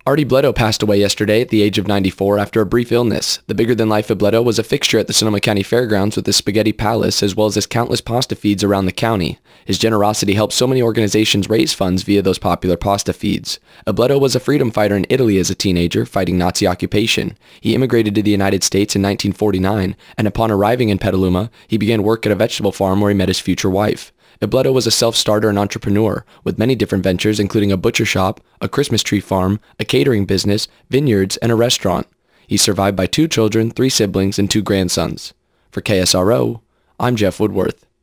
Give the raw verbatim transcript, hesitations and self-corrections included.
Artie Bledo passed away yesterday at the age of ninety-four after a brief illness. The bigger-than-life of Bledo was a fixture at the Sonoma County Fairgrounds with his Spaghetti Palace, as well as his countless pasta feeds around the county. His generosity helped so many organizations raise funds via those popular pasta feeds. Bledo was a freedom fighter in Italy as a teenager, fighting Nazi occupation. He immigrated to the United States in nineteen forty-nine, and upon arriving in Petaluma, he began work at a vegetable farm where he met his future wife. Bledo was a self-starter and entrepreneur, with many different ventures including a butcher shop, a Christmas tree farm, a catering business, vineyards, and a restaurant. He's survived by two children, three siblings, and two grandsons. For K S R O, I'm Jeff Woodworth.